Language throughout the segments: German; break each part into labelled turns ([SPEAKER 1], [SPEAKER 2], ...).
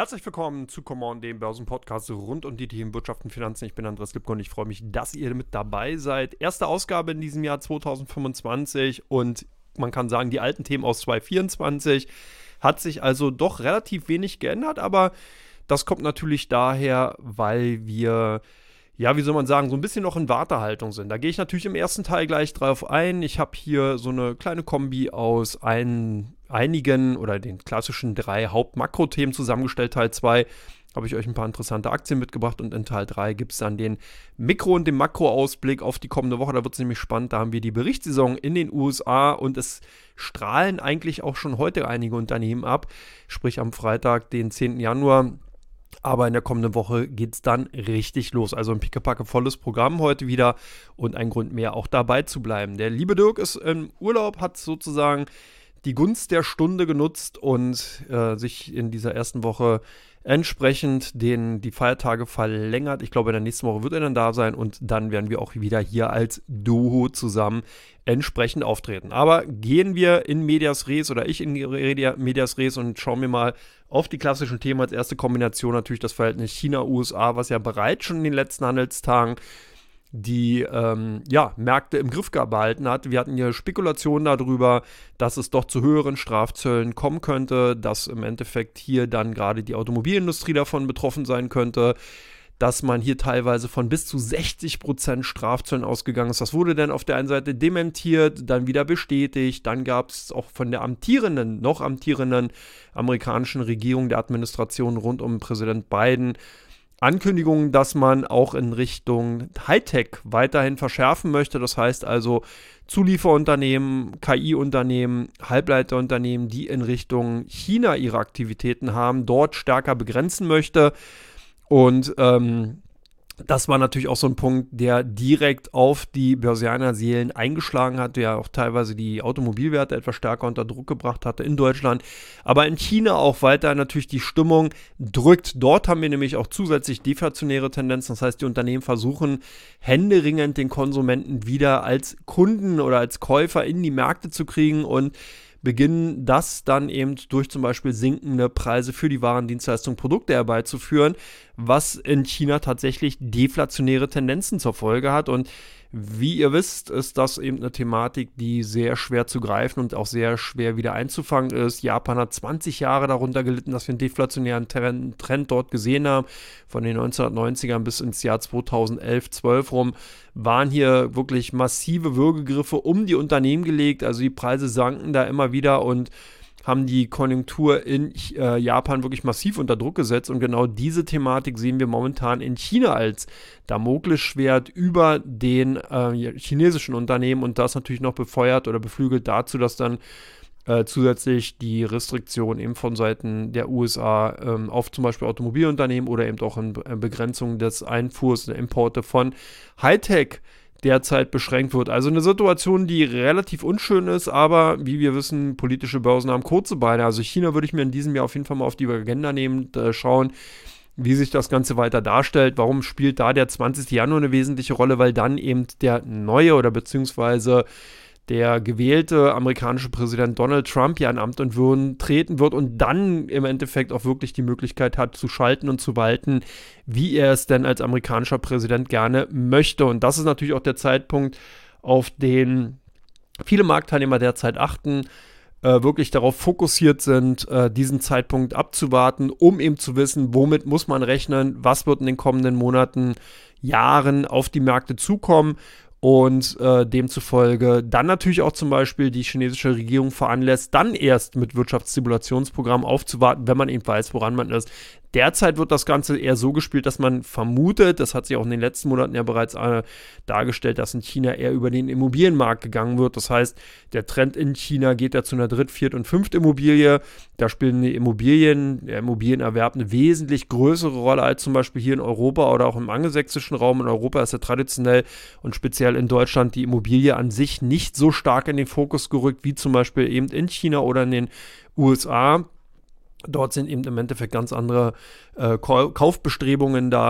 [SPEAKER 1] Herzlich willkommen zu Come On, dem Börsenpodcast rund um die Themen Wirtschaft und Finanzen. Ich bin Andreas Lipko und ich freue mich, dass ihr mit dabei seid. Erste Ausgabe in diesem Jahr 2025 und man kann sagen, die alten Themen aus 2024 hat sich also doch relativ wenig geändert, aber das kommt natürlich daher, weil wir, ja, wie soll man sagen, so ein bisschen noch in Wartehaltung sind. Da gehe ich natürlich im ersten Teil gleich drauf ein. Ich habe hier so eine kleine Kombi aus einigen oder den klassischen 3 Hauptmakrothemen zusammengestellt. Teil 2 habe ich euch ein paar interessante Aktien mitgebracht und in Teil 3 gibt es dann den Mikro- und den Makroausblick auf die kommende Woche. Da wird es nämlich spannend. Da haben wir die Berichtssaison in den USA und es strahlen eigentlich auch schon heute einige Unternehmen ab. Sprich am Freitag, den 10. Januar. Aber in der kommenden Woche geht es dann richtig los. Also ein pickepacke volles Programm heute wieder und ein Grund mehr, auch dabei zu bleiben. Der liebe Dirk ist im Urlaub, hat sozusagen die Gunst der Stunde genutzt und sich in dieser ersten Woche entsprechend die Feiertage verlängert. Ich glaube, in der nächsten Woche wird er dann da sein und dann werden wir auch wieder hier als Duo zusammen entsprechend auftreten. Aber gehen wir in Medias Res oder ich in Medias Res und schauen wir mal auf die klassischen Themen. Als erste Kombination natürlich das Verhältnis China-USA, was ja bereits schon in den letzten Handelstagen die Märkte im Griff behalten hat. Wir hatten hier Spekulationen darüber, dass es doch zu höheren Strafzöllen kommen könnte, dass im Endeffekt hier dann gerade die Automobilindustrie davon betroffen sein könnte, dass man hier teilweise von bis zu 60% Strafzöllen ausgegangen ist. Das wurde dann auf der einen Seite dementiert, dann wieder bestätigt. Dann gab es auch von der noch amtierenden amerikanischen Regierung, der Administration rund um Präsident Biden, Ankündigungen, dass man auch in Richtung Hightech weiterhin verschärfen möchte. Das heißt also Zulieferunternehmen, KI-Unternehmen, Halbleiterunternehmen, die in Richtung China ihre Aktivitäten haben, dort stärker begrenzen möchte. Und das war natürlich auch so ein Punkt, der direkt auf die Börsianerseelen eingeschlagen hat, der auch teilweise die Automobilwerte etwas stärker unter Druck gebracht hatte in Deutschland. Aber in China auch weiter natürlich die Stimmung drückt. Dort haben wir nämlich auch zusätzlich deflationäre Tendenzen. Das heißt, die Unternehmen versuchen händeringend den Konsumenten wieder als Kunden oder als Käufer in die Märkte zu kriegen und beginnen das dann eben durch zum Beispiel sinkende Preise für die Waren, Dienstleistungen, Produkte herbeizuführen, was in China tatsächlich deflationäre Tendenzen zur Folge hat. Und wie ihr wisst, ist das eben eine Thematik, die sehr schwer zu greifen und auch sehr schwer wieder einzufangen ist. Japan hat 20 Jahre darunter gelitten, dass wir einen deflationären Trend dort gesehen haben. Von den 1990ern bis ins Jahr 2011, 12 rum waren hier wirklich massive Würgegriffe um die Unternehmen gelegt. Also die Preise sanken da immer wieder und haben die Konjunktur in Japan wirklich massiv unter Druck gesetzt. Und genau diese Thematik sehen wir momentan in China als Damoklesschwert über den chinesischen Unternehmen. Und das natürlich noch befeuert oder beflügelt dazu, dass dann zusätzlich die Restriktion eben von Seiten der USA auf zum Beispiel Automobilunternehmen oder eben auch in Begrenzung des Einfuhrs und Importe von Hightech derzeit beschränkt wird. Also eine Situation, die relativ unschön ist, aber wie wir wissen, politische Börsen haben kurze Beine. Also China würde ich mir in diesem Jahr auf jeden Fall mal auf die Agenda nehmen, schauen, wie sich das Ganze weiter darstellt. Warum spielt da der 20. Januar eine wesentliche Rolle? Weil dann eben der neue oder beziehungsweise der gewählte amerikanische Präsident Donald Trump ja in Amt und Würden treten wird und dann im Endeffekt auch wirklich die Möglichkeit hat, zu schalten und zu walten, wie er es denn als amerikanischer Präsident gerne möchte. Und das ist natürlich auch der Zeitpunkt, auf den viele Marktteilnehmer derzeit achten, wirklich darauf fokussiert sind, diesen Zeitpunkt abzuwarten, um eben zu wissen, womit muss man rechnen, was wird in den kommenden Monaten, Jahren auf die Märkte zukommen. Und demzufolge dann natürlich auch zum Beispiel die chinesische Regierung veranlässt, dann erst mit Wirtschaftsstimulationsprogrammen aufzuwarten, wenn man eben weiß, woran man ist. Derzeit wird das Ganze eher so gespielt, dass man vermutet, das hat sich auch in den letzten Monaten ja bereits dargestellt, dass in China eher über den Immobilienmarkt gegangen wird. Das heißt, der Trend in China geht ja zu einer Dritt-, Viert- und Fünft-Immobilie. Da spielen der Immobilienerwerb eine wesentlich größere Rolle als zum Beispiel hier in Europa oder auch im angelsächsischen Raum. In Europa ist ja traditionell und speziell in Deutschland die Immobilie an sich nicht so stark in den Fokus gerückt, wie zum Beispiel eben in China oder in den USA. Dort sind eben im Endeffekt ganz andere Kaufbestrebungen da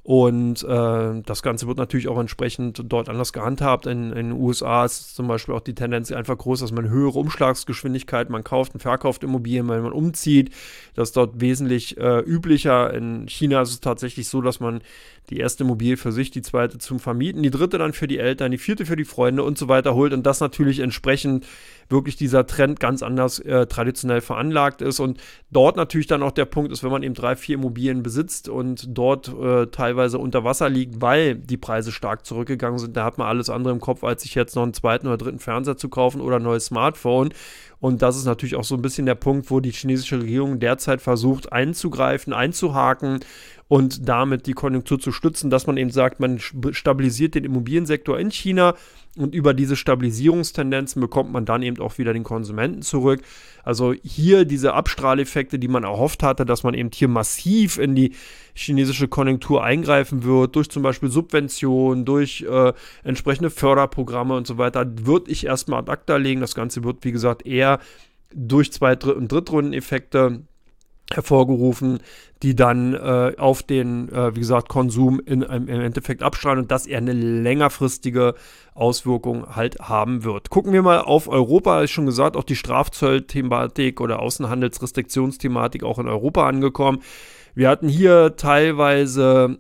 [SPEAKER 1] Und das Ganze wird natürlich auch entsprechend dort anders gehandhabt. In den USA ist zum Beispiel auch die Tendenz einfach groß, dass man höhere Umschlagsgeschwindigkeit, man kauft und verkauft Immobilien, wenn man umzieht. Das ist dort wesentlich üblicher. In China ist es tatsächlich so, dass man die erste Immobilie für sich, die zweite zum Vermieten, die dritte dann für die Eltern, die vierte für die Freunde und so weiter holt. Und das natürlich entsprechend wirklich dieser Trend ganz anders traditionell veranlagt ist. Und dort natürlich dann auch der Punkt ist, wenn man eben 3, 4 Immobilien besitzt und dort teilweise unter Wasser liegt, weil die Preise stark zurückgegangen sind, da hat man alles andere im Kopf, als sich jetzt noch einen zweiten oder dritten Fernseher zu kaufen oder ein neues Smartphone. Und das ist natürlich auch so ein bisschen der Punkt, wo die chinesische Regierung derzeit versucht einzugreifen, einzuhaken und damit die Konjunktur zu stützen, dass man eben sagt, man stabilisiert den Immobiliensektor in China und über diese Stabilisierungstendenzen bekommt man dann eben auch wieder den Konsumenten zurück. Also hier diese Abstrahleffekte, die man erhofft hatte, dass man eben hier massiv in die chinesische Konjunktur eingreifen wird, durch zum Beispiel Subventionen, durch entsprechende Förderprogramme und so weiter, würde ich erstmal ad acta legen. Das Ganze wird, wie gesagt, eher durch und Drittrundeneffekte hervorgerufen, die dann auf den, wie gesagt, Konsum im Endeffekt abstrahlen und das eher eine längerfristige Auswirkung halt haben wird. Gucken wir mal auf Europa, ist schon gesagt, auch die Strafzollthematik oder Außenhandelsrestriktionsthematik auch in Europa angekommen. Wir hatten hier teilweise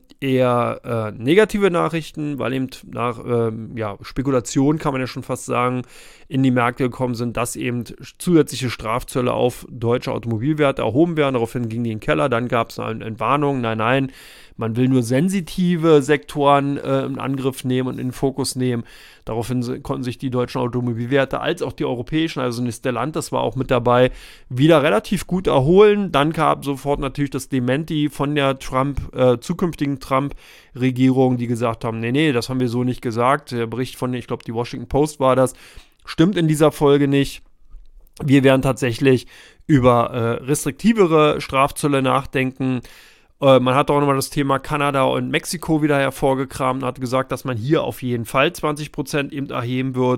[SPEAKER 1] eher negative Nachrichten, weil eben nach Spekulation, kann man ja schon fast sagen, in die Märkte gekommen sind, dass eben zusätzliche Strafzölle auf deutsche Automobilwerte erhoben werden. Daraufhin ging die in den Keller, dann gab es eine Entwarnung, nein, man will nur sensitive Sektoren in Angriff nehmen und in den Fokus nehmen. Daraufhin konnten sich die deutschen Automobilwerte als auch die europäischen, also Stellantis war auch mit dabei, wieder relativ gut erholen. Dann gab sofort natürlich das Dementi von der zukünftigen Trump-Regierung, die gesagt haben, nee, das haben wir so nicht gesagt. Der Bericht von, ich glaube, die Washington Post war das, stimmt in dieser Folge nicht. Wir werden tatsächlich über restriktivere Strafzölle nachdenken. Man hat auch nochmal das Thema Kanada und Mexiko wieder hervorgekramt und hat gesagt, dass man hier auf jeden Fall 20% eben erheben wird.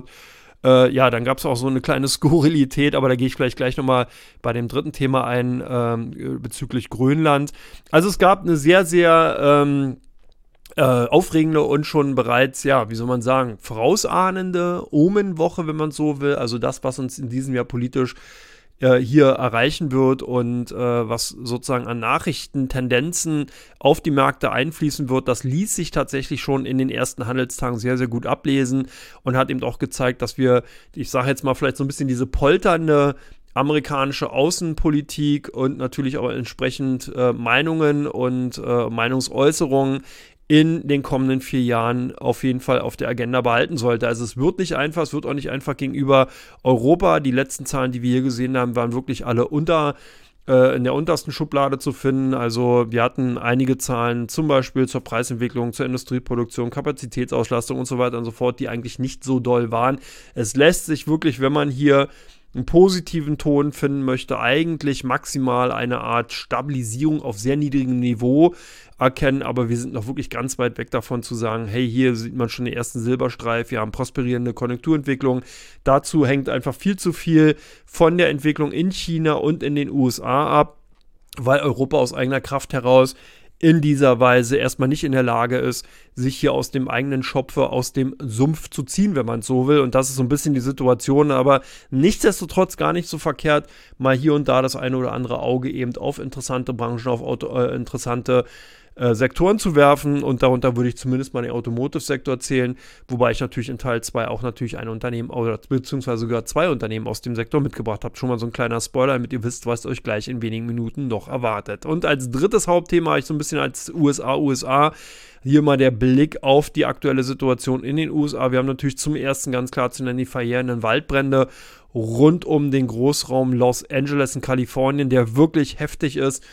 [SPEAKER 1] Dann gab es auch so eine kleine Skurrilität, aber da gehe ich gleich nochmal bei dem dritten Thema ein, bezüglich Grönland. Also es gab eine sehr, sehr aufregende und schon bereits, vorausahnende Omenwoche, wenn man so will. Also das, was uns in diesem Jahr politisch hier erreichen wird und was sozusagen an Nachrichten, Tendenzen auf die Märkte einfließen wird, das ließ sich tatsächlich schon in den ersten Handelstagen sehr, sehr gut ablesen und hat eben auch gezeigt, dass wir, ich sage jetzt mal vielleicht so ein bisschen diese polternde amerikanische Außenpolitik und natürlich auch entsprechend Meinungen und Meinungsäußerungen in den kommenden 4 Jahren auf jeden Fall auf der Agenda behalten sollte. Also es wird nicht einfach, es wird auch nicht einfach gegenüber Europa. Die letzten Zahlen, die wir hier gesehen haben, waren wirklich alle in der untersten Schublade zu finden. Also wir hatten einige Zahlen, zum Beispiel zur Preisentwicklung, zur Industrieproduktion, Kapazitätsauslastung und so weiter und so fort, die eigentlich nicht so doll waren. Es lässt sich wirklich, wenn man hier einen positiven Ton finden möchte, eigentlich maximal eine Art Stabilisierung auf sehr niedrigem Niveau erkennen, aber wir sind noch wirklich ganz weit weg davon zu sagen, hey, hier sieht man schon den ersten Silberstreif, wir haben prosperierende Konjunkturentwicklung. Dazu hängt einfach viel zu viel von der Entwicklung in China und in den USA ab, weil Europa aus eigener Kraft heraus in dieser Weise erstmal nicht in der Lage ist, sich hier aus dem eigenen Schopfe, aus dem Sumpf zu ziehen, wenn man es so will. Und das ist so ein bisschen die Situation, aber nichtsdestotrotz gar nicht so verkehrt, mal hier und da das eine oder andere Auge eben auf interessante Branchen, auf interessante Sektoren zu werfen, und darunter würde ich zumindest mal den Automotive-Sektor zählen, wobei ich natürlich in Teil 2 auch natürlich ein Unternehmen oder beziehungsweise sogar 2 Unternehmen aus dem Sektor mitgebracht habe. Schon mal so ein kleiner Spoiler, damit ihr wisst, was euch gleich in wenigen Minuten noch erwartet. Und als drittes Hauptthema habe ich so ein bisschen als USA, hier mal der Blick auf die aktuelle Situation in den USA. Wir haben natürlich zum ersten ganz klar zu nennen die verheerenden Waldbrände rund um den Großraum Los Angeles in Kalifornien, der wirklich heftig ist,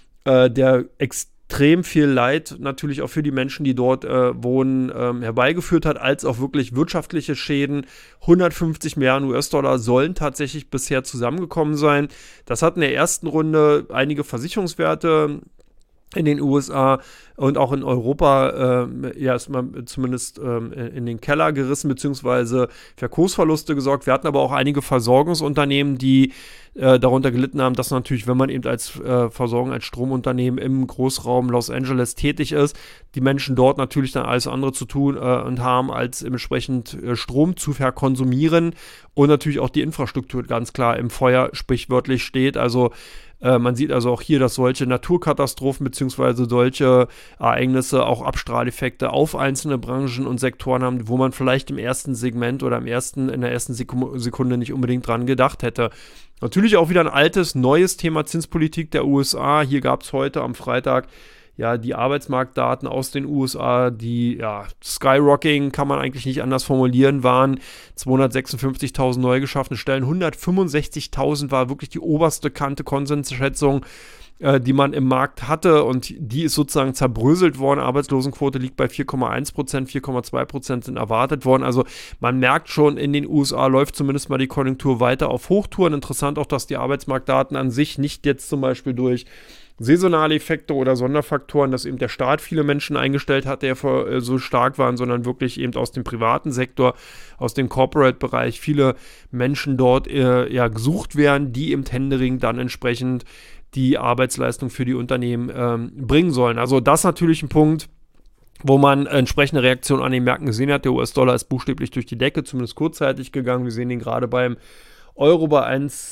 [SPEAKER 1] der extrem viel Leid natürlich auch für die Menschen, die dort wohnen, herbeigeführt hat, als auch wirklich wirtschaftliche Schäden. 150 Milliarden US-Dollar sollen tatsächlich bisher zusammengekommen sein. Das hat in der ersten Runde einige Versicherungswerte in den USA und auch in Europa ist man zumindest in den Keller gerissen, beziehungsweise für Kursverluste gesorgt. Wir hatten aber auch einige Versorgungsunternehmen, die darunter gelitten haben, dass natürlich, wenn man eben als Versorgung, als Stromunternehmen im Großraum Los Angeles tätig ist, die Menschen dort natürlich dann alles andere zu tun und haben, als entsprechend Strom zu verkonsumieren und natürlich auch die Infrastruktur ganz klar im Feuer sprichwörtlich steht. Also man sieht also auch hier, dass solche Naturkatastrophen bzw. solche Ereignisse auch Abstrahleffekte auf einzelne Branchen und Sektoren haben, wo man vielleicht im ersten Segment oder in der ersten Sekunde nicht unbedingt dran gedacht hätte. Natürlich auch wieder ein altes, neues Thema Zinspolitik der USA. Hier gab es heute am Freitag die Arbeitsmarktdaten aus den USA, die skyrocketing, kann man eigentlich nicht anders formulieren, waren 256.000 neu geschaffene Stellen, 165.000 war wirklich die oberste Konsensschätzung, die man im Markt hatte, und die ist sozusagen zerbröselt worden. Arbeitslosenquote liegt bei 4,1%, 4,2% sind erwartet worden. Also man merkt schon, in den USA läuft zumindest mal die Konjunktur weiter auf Hochtouren. Interessant auch, dass die Arbeitsmarktdaten an sich nicht jetzt zum Beispiel durch saisonale Effekte oder Sonderfaktoren, dass eben der Staat viele Menschen eingestellt hat, der so stark waren, sondern wirklich eben aus dem privaten Sektor, aus dem Corporate-Bereich viele Menschen dort gesucht werden, die im Tendering dann entsprechend die Arbeitsleistung für die Unternehmen bringen sollen. Also das ist natürlich ein Punkt, wo man entsprechende Reaktionen an den Märkten gesehen hat. Der US-Dollar ist buchstäblich durch die Decke, zumindest kurzzeitig gegangen. Wir sehen ihn gerade beim Euro bei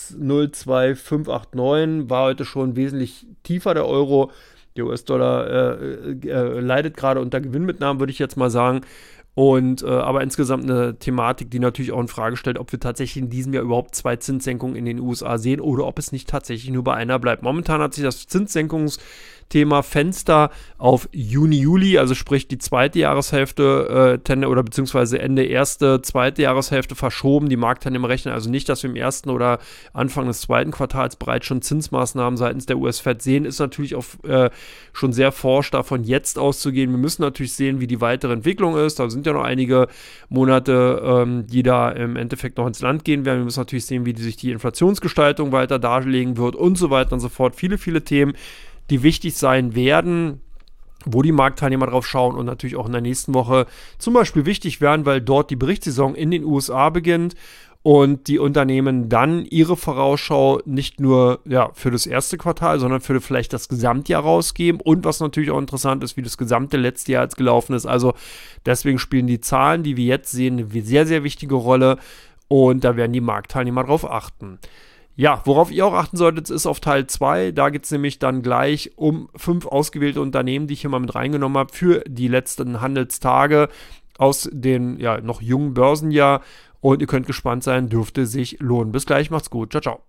[SPEAKER 1] 1,02589, war heute schon wesentlich tiefer, der Euro. Der US-Dollar leidet gerade unter Gewinnmitnahmen, würde ich jetzt mal sagen. Und aber insgesamt eine Thematik, die natürlich auch in Frage stellt, ob wir tatsächlich in diesem Jahr überhaupt 2 Zinssenkungen in den USA sehen oder ob es nicht tatsächlich nur bei einer bleibt. Momentan hat sich das Zinssenkungsthema Fenster auf Juni, Juli, also sprich die zweite Jahreshälfte oder beziehungsweise Ende zweite Jahreshälfte verschoben. Die Marktteilnehmer rechnen also nicht, dass wir im ersten oder Anfang des zweiten Quartals bereits schon Zinsmaßnahmen seitens der US-Fed sehen. Ist natürlich auch schon sehr forsch davon jetzt auszugehen. Wir müssen natürlich sehen, wie die weitere Entwicklung ist. Da sind ja noch einige Monate, die da im Endeffekt noch ins Land gehen werden. Wir müssen natürlich sehen, wie sich die Inflationsgestaltung weiter darlegen wird und so weiter und so fort. Viele, viele Themen, die wichtig sein werden, wo die Marktteilnehmer drauf schauen und natürlich auch in der nächsten Woche zum Beispiel wichtig werden, weil dort die Berichtssaison in den USA beginnt und die Unternehmen dann ihre Vorausschau nicht nur für das erste Quartal, sondern für vielleicht das Gesamtjahr rausgeben. Und was natürlich auch interessant ist, wie das gesamte letzte Jahr jetzt gelaufen ist. Also deswegen spielen die Zahlen, die wir jetzt sehen, eine sehr, sehr wichtige Rolle. Und da werden die Marktteilnehmer drauf achten. Ja, worauf ihr auch achten solltet, ist auf Teil 2. Da geht es nämlich dann gleich um 5 ausgewählte Unternehmen, die ich hier mal mit reingenommen habe für die letzten Handelstage aus dem noch jungen Börsenjahr. Und ihr könnt gespannt sein, dürfte sich lohnen. Bis gleich, macht's gut. Ciao, ciao.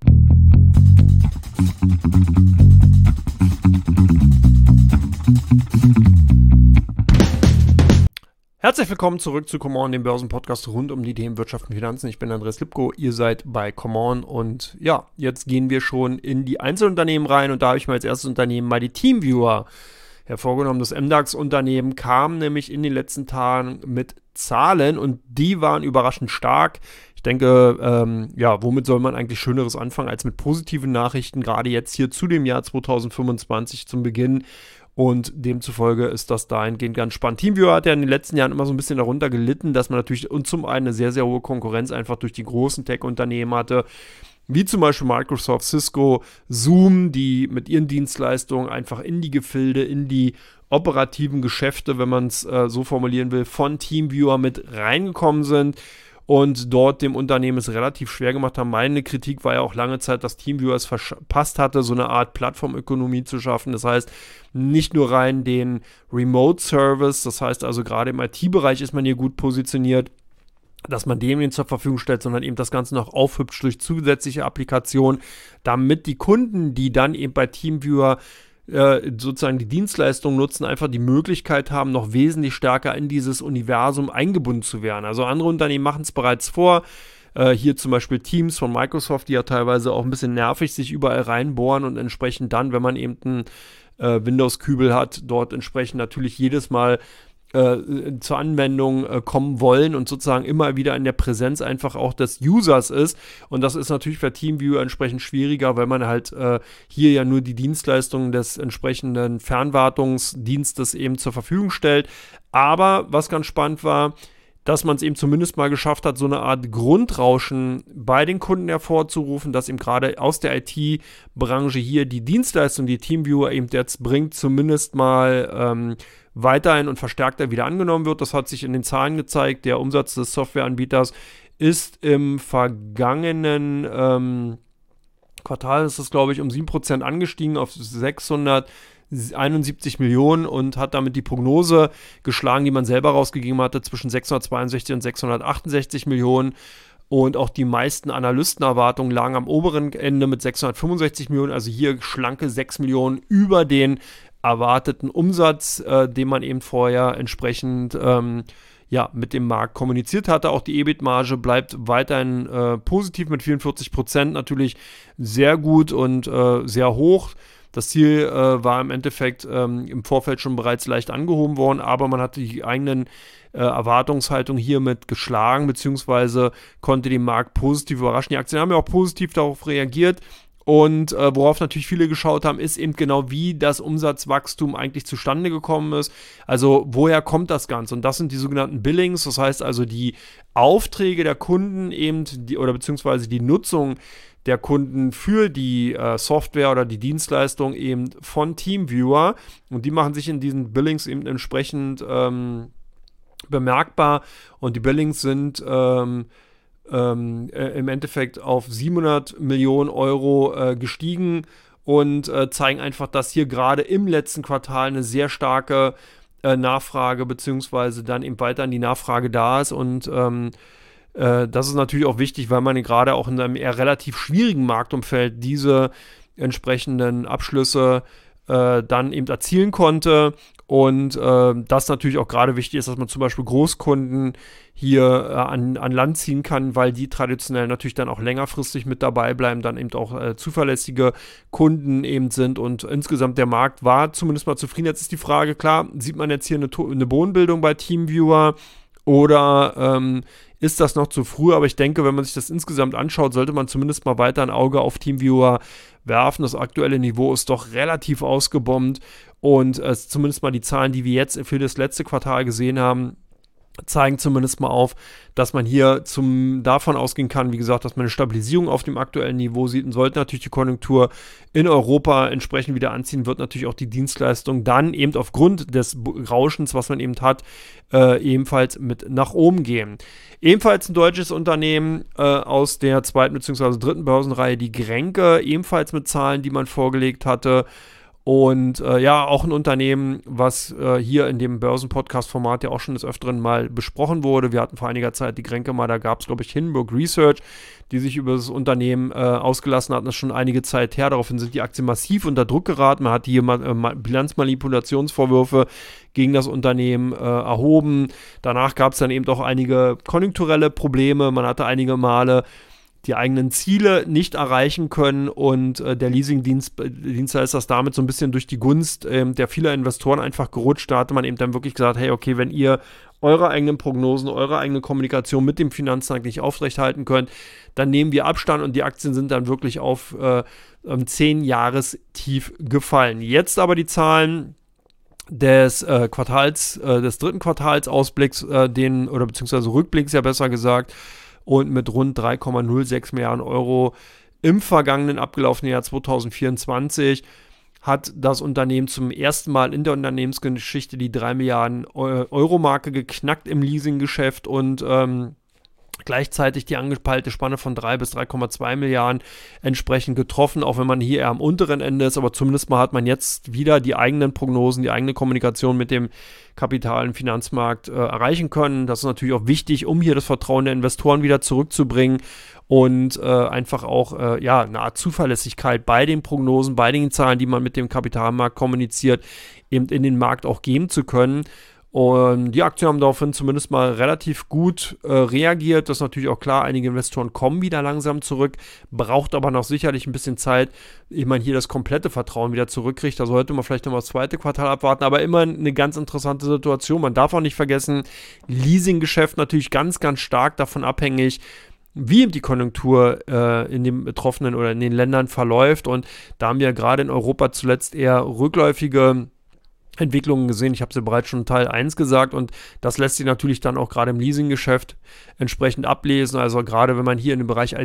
[SPEAKER 1] Herzlich willkommen zurück zu Come On, dem Börsenpodcast rund um die Themen Wirtschaft und Finanzen. Ich bin Andreas Lipko, ihr seid bei Come On und jetzt gehen wir schon in die Einzelunternehmen rein und da habe ich mal als erstes Unternehmen mal die Teamviewer hervorgenommen. Das MDAX-Unternehmen kam nämlich in den letzten Tagen mit Zahlen und die waren überraschend stark. Ich denke, womit soll man eigentlich Schöneres anfangen als mit positiven Nachrichten, gerade jetzt hier zu dem Jahr 2025 zum Beginn. Und demzufolge ist das dahingehend ganz spannend. TeamViewer hat ja in den letzten Jahren immer so ein bisschen darunter gelitten, dass man natürlich und zum einen eine sehr, sehr hohe Konkurrenz einfach durch die großen Tech-Unternehmen hatte, wie zum Beispiel Microsoft, Cisco, Zoom, die mit ihren Dienstleistungen einfach in die Gefilde, in die operativen Geschäfte, wenn man es so formulieren will, von TeamViewer mit reingekommen sind und dort dem Unternehmen es relativ schwer gemacht haben. Meine Kritik war ja auch lange Zeit, dass TeamViewer es verpasst hatte, so eine Art Plattformökonomie zu schaffen. Das heißt, nicht nur rein den Remote-Service, das heißt also gerade im IT-Bereich ist man hier gut positioniert, dass man dem zur Verfügung stellt, sondern eben das Ganze noch aufhübscht durch zusätzliche Applikationen, damit die Kunden, die dann eben bei TeamViewer sozusagen die Dienstleistung nutzen, einfach die Möglichkeit haben, noch wesentlich stärker in dieses Universum eingebunden zu werden. Also andere Unternehmen machen es bereits vor. Hier zum Beispiel Teams von Microsoft, die ja teilweise auch ein bisschen nervig sich überall reinbohren und entsprechend dann, wenn man eben einen Windows-Kübel hat, dort entsprechend natürlich jedes Mal zur Anwendung kommen wollen und sozusagen immer wieder in der Präsenz einfach auch des Users ist. Und das ist natürlich für TeamViewer entsprechend schwieriger, weil man halt hier ja nur die Dienstleistungen des entsprechenden Fernwartungsdienstes eben zur Verfügung stellt. Aber was ganz spannend war, dass man es eben zumindest mal geschafft hat, so eine Art Grundrauschen bei den Kunden hervorzurufen, dass eben gerade aus der IT-Branche hier die Dienstleistung, die TeamViewer eben jetzt bringt, zumindest mal weiterhin und verstärkter wieder angenommen wird. Das hat sich in den Zahlen gezeigt. Der Umsatz des Softwareanbieters ist im vergangenen Quartal, ist es glaube ich, um 7% angestiegen auf 671 Millionen und hat damit die Prognose geschlagen, die man selber rausgegeben hatte, zwischen 662 und 668 Millionen. Und auch die meisten Analystenerwartungen lagen am oberen Ende mit 665 Millionen, also hier schlanke 6 Millionen über den erwarteten Umsatz, den man eben vorher entsprechend mit dem Markt kommuniziert hatte. Auch die EBIT-Marge bleibt weiterhin positiv mit 44%, natürlich sehr gut und sehr hoch. Das Ziel war im Endeffekt im Vorfeld schon bereits leicht angehoben worden, aber man hatte die eigenen Erwartungshaltung hiermit geschlagen, beziehungsweise konnte den Markt positiv überraschen. Die Aktien haben ja auch positiv darauf reagiert. Und worauf natürlich viele geschaut haben, ist eben genau, wie das Umsatzwachstum eigentlich zustande gekommen ist. Also woher kommt das Ganze? Und das sind die sogenannten Billings, das heißt also die Aufträge der Kunden eben, beziehungsweise die Nutzung der Kunden für die Software oder die Dienstleistung eben von TeamViewer. Und die machen sich in diesen Billings eben entsprechend bemerkbar. Und die Billings sind im Endeffekt auf 700 Millionen Euro gestiegen und zeigen einfach, dass hier gerade im letzten Quartal eine sehr starke Nachfrage beziehungsweise dann eben weiterhin die Nachfrage da ist und das ist natürlich auch wichtig, weil man gerade auch in einem eher relativ schwierigen Marktumfeld diese entsprechenden Abschlüsse dann eben erzielen konnte. Und das natürlich auch gerade wichtig ist, dass man zum Beispiel Großkunden hier an Land ziehen kann, weil die traditionell natürlich dann auch längerfristig mit dabei bleiben, dann eben auch zuverlässige Kunden eben sind. Und insgesamt der Markt war zumindest mal zufrieden. Jetzt ist die Frage, klar, sieht man jetzt hier eine Bodenbildung bei TeamViewer oder ist das noch zu früh? Aber ich denke, wenn man sich das insgesamt anschaut, sollte man zumindest mal weiter ein Auge auf TeamViewer werfen. Das aktuelle Niveau ist doch relativ ausgebombt und zumindest mal die Zahlen, die wir jetzt für das letzte Quartal gesehen haben, zeigen zumindest mal auf, dass man hier davon ausgehen kann, wie gesagt, dass man eine Stabilisierung auf dem aktuellen Niveau sieht und sollte natürlich die Konjunktur in Europa entsprechend wieder anziehen, wird natürlich auch die Dienstleistung dann eben aufgrund des Rauschens, was man eben hat, ebenfalls mit nach oben gehen. Ebenfalls ein deutsches Unternehmen aus der zweiten bzw. dritten Börsenreihe, die Grenke, ebenfalls mit Zahlen, die man vorgelegt hatte. Und auch ein Unternehmen, was hier in dem Börsenpodcast-Format ja auch schon des Öfteren mal besprochen wurde. Wir hatten vor einiger Zeit die Grenke mal, da gab es, glaube ich, Hindenburg Research, die sich über das Unternehmen ausgelassen hatten. Das ist schon einige Zeit her. Daraufhin sind die Aktien massiv unter Druck geraten. Man hat hier Bilanzmanipulationsvorwürfe gegen das Unternehmen erhoben. Danach gab es dann eben auch einige konjunkturelle Probleme. Man hatte einige Male die eigenen Ziele nicht erreichen können und der Leasingdienstleister ist damit so ein bisschen durch die Gunst der vieler Investoren einfach gerutscht. Da hatte man eben dann wirklich gesagt, hey, okay, wenn ihr eure eigenen Prognosen, eure eigene Kommunikation mit dem Finanzmarkt nicht aufrechthalten könnt, dann nehmen wir Abstand und die Aktien sind dann wirklich auf 10-Jahres-Tief gefallen. Jetzt aber die Zahlen des dritten Quartalsausblicks, beziehungsweise Rückblicks ja besser gesagt, und mit rund 3,06 Milliarden Euro im vergangenen abgelaufenen Jahr 2024 hat das Unternehmen zum ersten Mal in der Unternehmensgeschichte die 3 Milliarden Euro Marke geknackt im Leasinggeschäft und gleichzeitig die angepeilte Spanne von 3 bis 3,2 Milliarden entsprechend getroffen, auch wenn man hier eher am unteren Ende ist, aber zumindest mal hat man jetzt wieder die eigenen Prognosen, die eigene Kommunikation mit dem Kapital- und Finanzmarkt erreichen können. Das ist natürlich auch wichtig, um hier das Vertrauen der Investoren wieder zurückzubringen und einfach auch eine Art Zuverlässigkeit bei den Prognosen, bei den Zahlen, die man mit dem Kapitalmarkt kommuniziert, eben in den Markt auch geben zu können. Und die Aktien haben daraufhin zumindest mal relativ gut reagiert. Das ist natürlich auch klar, einige Investoren kommen wieder langsam zurück, braucht aber noch sicherlich ein bisschen Zeit, ehe man hier das komplette Vertrauen wieder zurückkriegt. Da sollte man vielleicht nochmal das zweite Quartal abwarten, aber immer eine ganz interessante Situation. Man darf auch nicht vergessen, Leasinggeschäft natürlich ganz, ganz stark davon abhängig, wie die Konjunktur in den betroffenen oder in den Ländern verläuft. Und da haben wir gerade in Europa zuletzt eher rückläufige Entwicklungen gesehen. Ich habe sie bereits schon in Teil 1 gesagt und das lässt sich natürlich dann auch gerade im Leasinggeschäft entsprechend ablesen. Also gerade wenn man hier in dem Bereich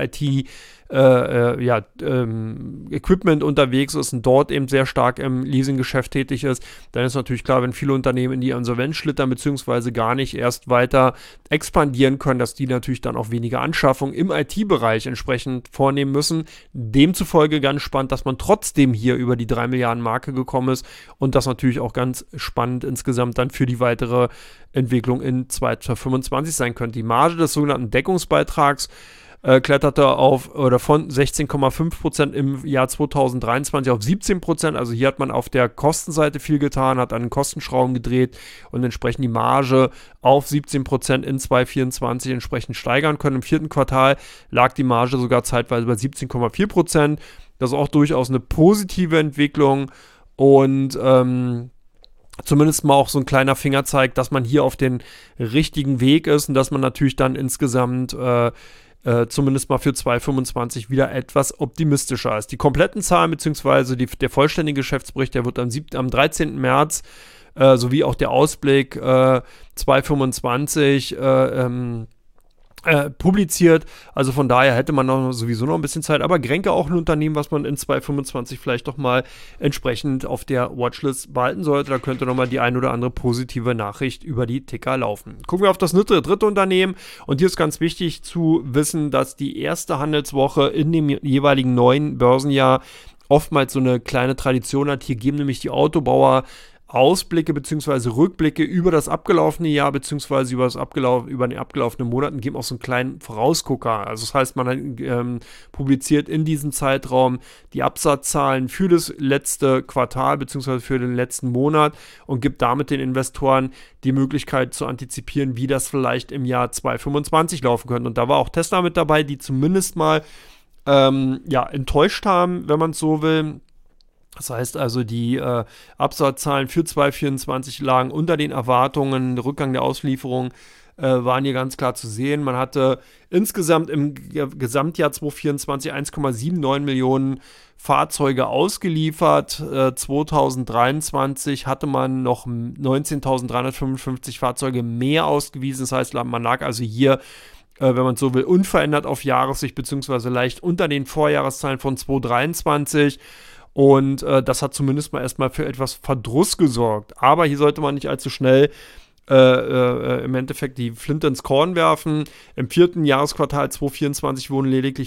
[SPEAKER 1] Equipment unterwegs ist und dort eben sehr stark im Leasinggeschäft tätig ist, dann ist natürlich klar, wenn viele Unternehmen in die Insolvenz schlittern beziehungsweise gar nicht erst weiter expandieren können, dass die natürlich dann auch weniger Anschaffungen im IT-Bereich entsprechend vornehmen müssen. Demzufolge ganz spannend, dass man trotzdem hier über die 3 Milliarden Marke gekommen ist und das natürlich auch ganz spannend insgesamt dann für die weitere Entwicklung in 2025 sein könnte. Die Marge des sogenannten Deckungsbeitrags kletterte von 16,5% im Jahr 2023 auf 17%. Also hier hat man auf der Kostenseite viel getan, hat an den Kostenschrauben gedreht und entsprechend die Marge auf 17% in 2024 entsprechend steigern können. Im vierten Quartal lag die Marge sogar zeitweise bei 17,4%. Das ist auch durchaus eine positive Entwicklung und zumindest mal auch so ein kleiner Fingerzeig, dass man hier auf den richtigen Weg ist und dass man natürlich dann insgesamt zumindest mal für 2025 wieder etwas optimistischer ist. Die kompletten Zahlen bzw. der vollständige Geschäftsbericht, der wird am 13. März sowie auch der Ausblick 2025 publiziert. Also von daher hätte man sowieso noch ein bisschen Zeit. Aber Grenke auch ein Unternehmen, was man in 2025 vielleicht doch mal entsprechend auf der Watchlist behalten sollte. Da könnte noch mal die ein oder andere positive Nachricht über die Ticker laufen. Gucken wir auf das dritte Unternehmen. Und hier ist ganz wichtig zu wissen, dass die erste Handelswoche in dem jeweiligen neuen Börsenjahr oftmals so eine kleine Tradition hat. Hier geben nämlich die Autobauer Ausblicke bzw. Rückblicke über das abgelaufene Jahr bzw. über den abgelaufenen Monaten, geben auch so einen kleinen Vorausgucker. Also das heißt, man publiziert in diesem Zeitraum die Absatzzahlen für das letzte Quartal bzw. für den letzten Monat und gibt damit den Investoren die Möglichkeit zu antizipieren, wie das vielleicht im Jahr 2025 laufen könnte. Und da war auch Tesla mit dabei, die zumindest mal enttäuscht haben, wenn man es so will. Das heißt also, die Absatzzahlen für 2024 lagen unter den Erwartungen. Der Rückgang der Auslieferung waren hier ganz klar zu sehen. Man hatte insgesamt im Gesamtjahr 2024 1,79 Millionen Fahrzeuge ausgeliefert. 2023 hatte man noch 19.355 Fahrzeuge mehr ausgewiesen. Das heißt, man lag also hier, wenn man so will, unverändert auf Jahressicht beziehungsweise leicht unter den Vorjahreszahlen von 2023. Und das hat zumindest mal erstmal für etwas Verdruss gesorgt. Aber hier sollte man nicht allzu schnell im Endeffekt die Flinte ins Korn werfen. Im vierten Jahresquartal 2024 wurden lediglich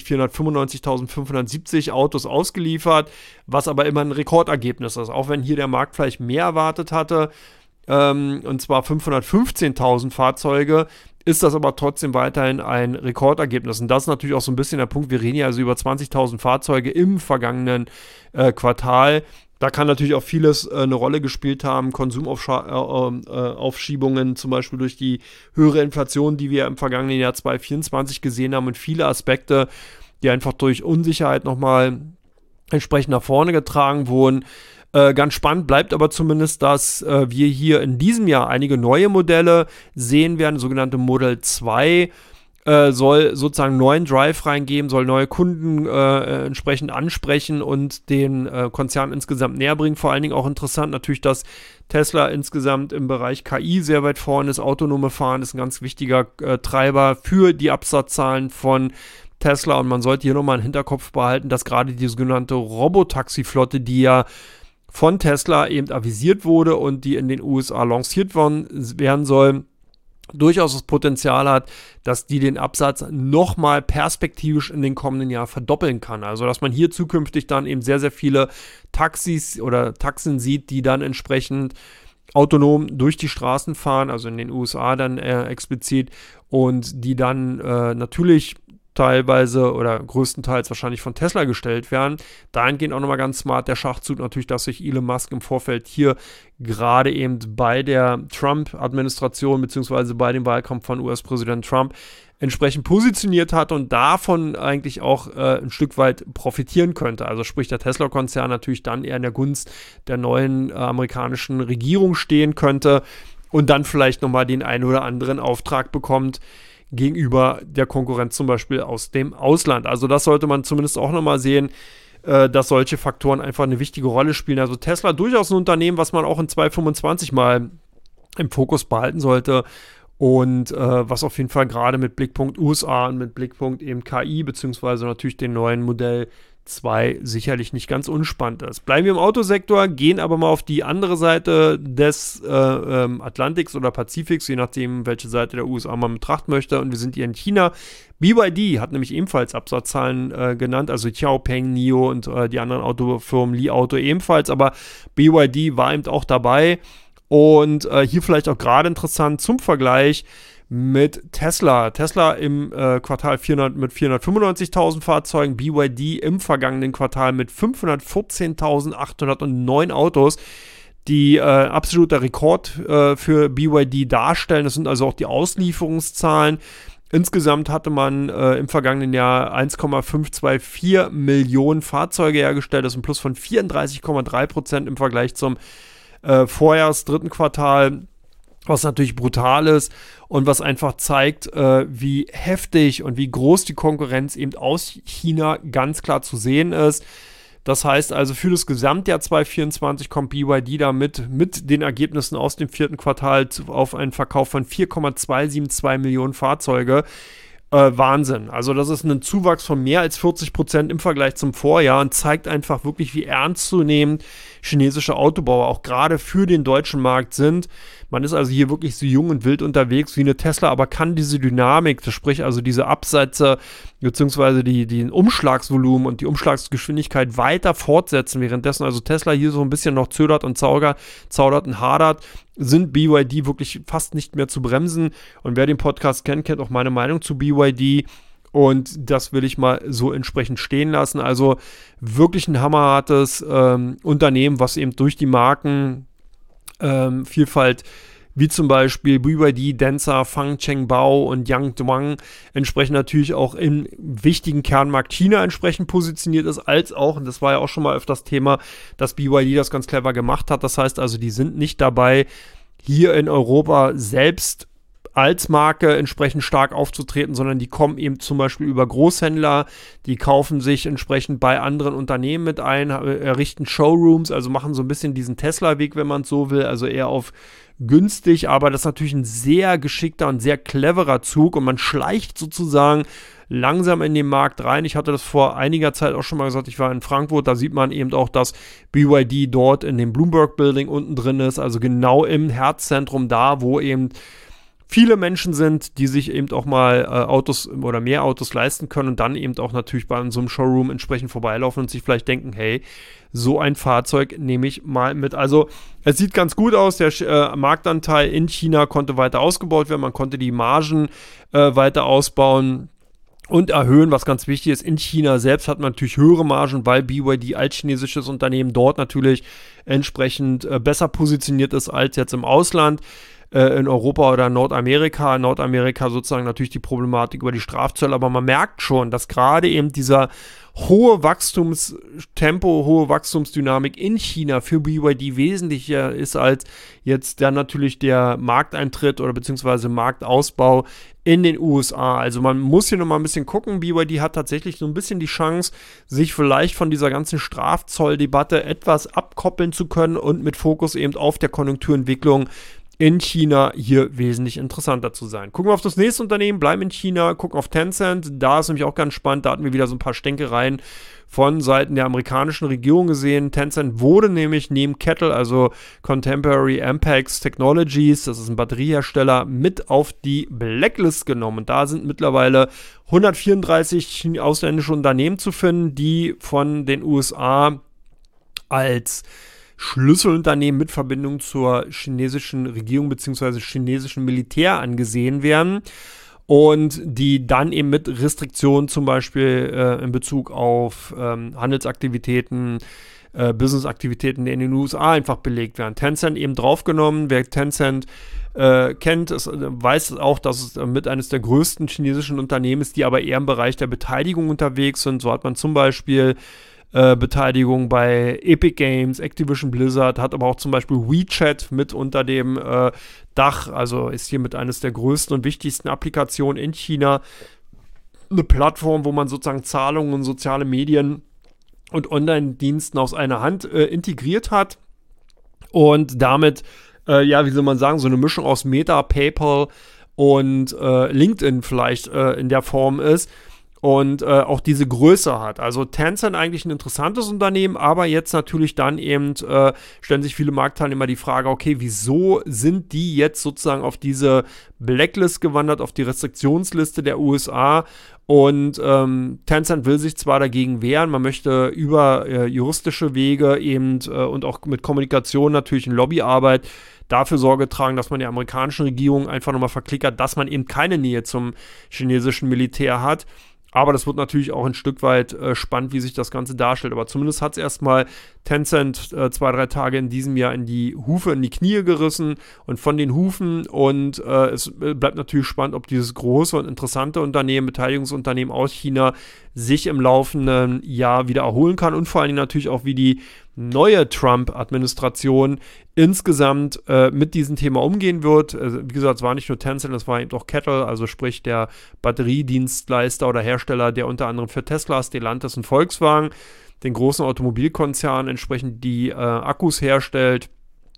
[SPEAKER 1] 495.570 Autos ausgeliefert, was aber immer ein Rekordergebnis ist. Auch wenn hier der Markt vielleicht mehr erwartet hatte, und zwar 515.000 Fahrzeuge, ist das aber trotzdem weiterhin ein Rekordergebnis. Und das ist natürlich auch so ein bisschen der Punkt. Wir reden ja also über 20.000 Fahrzeuge im vergangenen Quartal. Da kann natürlich auch vieles eine Rolle gespielt haben. Konsumaufschiebungen, zum Beispiel durch die höhere Inflation, die wir im vergangenen Jahr 2024 gesehen haben und viele Aspekte, die einfach durch Unsicherheit nochmal entsprechend nach vorne getragen wurden. Ganz spannend bleibt aber zumindest, dass wir hier in diesem Jahr einige neue Modelle sehen werden. Sogenannte Model 2 soll sozusagen neuen Drive reingeben, soll neue Kunden entsprechend ansprechen und den Konzern insgesamt näher bringen. Vor allen Dingen auch interessant natürlich, dass Tesla insgesamt im Bereich KI sehr weit vorne ist. Autonome Fahren ist ein ganz wichtiger Treiber für die Absatzzahlen von Tesla. Und man sollte hier nochmal im Hinterkopf behalten, dass gerade die sogenannte Robotaxi-Flotte, die ja von Tesla eben avisiert wurde und die in den USA lanciert werden soll, durchaus das Potenzial hat, dass die den Absatz nochmal perspektivisch in den kommenden Jahren verdoppeln kann. Also dass man hier zukünftig dann eben sehr, sehr viele Taxis oder Taxen sieht, die dann entsprechend autonom durch die Straßen fahren, also in den USA dann explizit, und die dann natürlich teilweise oder größtenteils wahrscheinlich von Tesla gestellt werden. Dahingehend auch nochmal ganz smart der Schachzug natürlich, dass sich Elon Musk im Vorfeld hier gerade eben bei der Trump-Administration beziehungsweise bei dem Wahlkampf von US-Präsident Trump entsprechend positioniert hat und davon eigentlich auch ein Stück weit profitieren könnte. Also sprich, der Tesla-Konzern natürlich dann eher in der Gunst der neuen amerikanischen Regierung stehen könnte und dann vielleicht nochmal den einen oder anderen Auftrag bekommt gegenüber der Konkurrenz zum Beispiel aus dem Ausland. Also das sollte man zumindest auch nochmal sehen, dass solche Faktoren einfach eine wichtige Rolle spielen. Also Tesla durchaus ein Unternehmen, was man auch in 2025 mal im Fokus behalten sollte und was auf jeden Fall gerade mit Blickpunkt USA und mit Blickpunkt eben KI beziehungsweise natürlich den neuen Modell 2 sicherlich nicht ganz unspannend ist. Bleiben wir im Autosektor, gehen aber mal auf die andere Seite des Atlantiks oder Pazifiks, je nachdem, welche Seite der USA man betrachten möchte. Und wir sind hier in China. BYD hat nämlich ebenfalls Absatzzahlen genannt, also Xiaopeng, NIO und die anderen Autofirmen, Li Auto ebenfalls, aber BYD war eben auch dabei. Und hier vielleicht auch gerade interessant zum Vergleich mit Tesla. Tesla im Quartal mit 495.000 Fahrzeugen, BYD im vergangenen Quartal mit 514.809 Autos, die absoluter Rekord für BYD darstellen. Das sind also auch die Auslieferungszahlen. Insgesamt hatte man im vergangenen Jahr 1,524 Millionen Fahrzeuge hergestellt. Das ist ein Plus von 34,3% im Vergleich zum Vorjahres dritten Quartal, was natürlich brutal ist und was einfach zeigt, wie heftig und wie groß die Konkurrenz eben aus China ganz klar zu sehen ist. Das heißt also, für das Gesamtjahr 2024 kommt BYD damit mit den Ergebnissen aus dem vierten Quartal auf einen Verkauf von 4,272 Millionen Fahrzeuge. Wahnsinn. Also das ist ein Zuwachs von mehr als 40% im Vergleich zum Vorjahr und zeigt einfach wirklich, wie ernstzunehmend chinesische Autobauer auch gerade für den deutschen Markt sind. Man ist also hier wirklich so jung und wild unterwegs wie eine Tesla, aber kann diese Dynamik, das sprich also diese Absätze beziehungsweise den Umschlagsvolumen und die Umschlagsgeschwindigkeit weiter fortsetzen, währenddessen also Tesla hier so ein bisschen noch zögert und zaudert und hadert, sind BYD wirklich fast nicht mehr zu bremsen. Und wer den Podcast kennt, kennt auch meine Meinung zu BYD. Und das will ich mal so entsprechend stehen lassen. Also wirklich ein hammerhartes Unternehmen, was eben durch die Markenvielfalt wie zum Beispiel BYD, Denza, Fangcheng-Bao und Yangdong entsprechend natürlich auch im wichtigen Kernmarkt China entsprechend positioniert ist, als auch, und das war ja auch schon mal öfters Thema, dass BYD das ganz clever gemacht hat. Das heißt also, die sind nicht dabei, hier in Europa selbst als Marke entsprechend stark aufzutreten, sondern die kommen eben zum Beispiel über Großhändler, die kaufen sich entsprechend bei anderen Unternehmen mit ein, errichten Showrooms, also machen so ein bisschen diesen Tesla-Weg, wenn man es so will, also eher auf günstig, aber das ist natürlich ein sehr geschickter und sehr cleverer Zug und man schleicht sozusagen langsam in den Markt rein. Ich hatte das vor einiger Zeit auch schon mal gesagt, ich war in Frankfurt, da sieht man eben auch, dass BYD dort in dem Bloomberg Building unten drin ist, also genau im Herzzentrum da, wo eben viele Menschen sind, die sich eben auch mal Autos oder mehr Autos leisten können und dann eben auch natürlich bei so einem Showroom entsprechend vorbeilaufen und sich vielleicht denken, hey, so ein Fahrzeug nehme ich mal mit. Also es sieht ganz gut aus, der Marktanteil in China konnte weiter ausgebaut werden, man konnte die Margen weiter ausbauen und erhöhen, was ganz wichtig ist. In China selbst hat man natürlich höhere Margen, weil BYD als chinesisches Unternehmen dort natürlich entsprechend besser positioniert ist als jetzt im Ausland. In Europa oder Nordamerika. Nordamerika sozusagen natürlich die Problematik über die Strafzölle, aber man merkt schon, dass gerade eben dieser hohe Wachstumstempo, hohe Wachstumsdynamik in China für BYD wesentlicher ist als jetzt dann natürlich der Markteintritt oder beziehungsweise Marktausbau in den USA. Also man muss hier nochmal ein bisschen gucken. BYD hat tatsächlich so ein bisschen die Chance, sich vielleicht von dieser ganzen Strafzolldebatte etwas abkoppeln zu können und mit Fokus eben auf der Konjunkturentwicklung in China hier wesentlich interessanter zu sein. Gucken wir auf das nächste Unternehmen, bleiben in China, gucken auf Tencent. Da ist nämlich auch ganz spannend, da hatten wir wieder so ein paar Stänkereien von Seiten der amerikanischen Regierung gesehen. Tencent wurde nämlich neben Kettle, also Contemporary Ampex Technologies, das ist ein Batteriehersteller, mit auf die Blacklist genommen. Und da sind mittlerweile 134 ausländische Unternehmen zu finden, die von den USA als Schlüsselunternehmen mit Verbindung zur chinesischen Regierung bzw. chinesischen Militär angesehen werden. und die dann eben mit Restriktionen zum Beispiel in Bezug auf Handelsaktivitäten, Businessaktivitäten in den USA einfach belegt werden. Tencent eben draufgenommen. Wer Tencent kennt, weiß auch, dass es mit eines der größten chinesischen Unternehmen ist, die aber eher im Bereich der Beteiligung unterwegs sind. So hat man zum Beispiel Beteiligung bei Epic Games, Activision Blizzard, hat aber auch zum Beispiel WeChat mit unter dem Dach, also ist hier mit eines der größten und wichtigsten Applikationen in China. Eine Plattform, wo man sozusagen Zahlungen und soziale Medien und Online-Diensten aus einer Hand integriert hat und damit, wie soll man sagen, so eine Mischung aus Meta, PayPal und LinkedIn vielleicht in der Form ist und auch diese Größe hat. Also Tencent eigentlich ein interessantes Unternehmen, aber jetzt natürlich dann eben stellen sich viele Marktteilnehmer die Frage, okay, wieso sind die jetzt sozusagen auf diese Blacklist gewandert, auf die Restriktionsliste der USA? Und Tencent will sich zwar dagegen wehren, man möchte über juristische Wege eben und auch mit Kommunikation natürlich in Lobbyarbeit dafür Sorge tragen, dass man der amerikanischen Regierung einfach nochmal verklickert, dass man eben keine Nähe zum chinesischen Militär hat. Aber das wird natürlich auch ein Stück weit spannend, wie sich das Ganze darstellt. Aber zumindest hat es erstmal Tencent 2-3 Tage in diesem Jahr in die Hufe, in die Knie gerissen und von den Hufen. Und es bleibt natürlich spannend, ob dieses große und interessante Unternehmen, Beteiligungsunternehmen aus China, sich im laufenden Jahr wieder erholen kann. Und vor allen Dingen natürlich auch, wie die neue Trump-Administration insgesamt mit diesem Thema umgehen wird. Wie gesagt, es war nicht nur Tencent, es war eben auch Kettle, also sprich der Batteriedienstleister oder Hersteller, der unter anderem für Tesla, Stellantis und Volkswagen, den großen Automobilkonzern, entsprechend die Akkus herstellt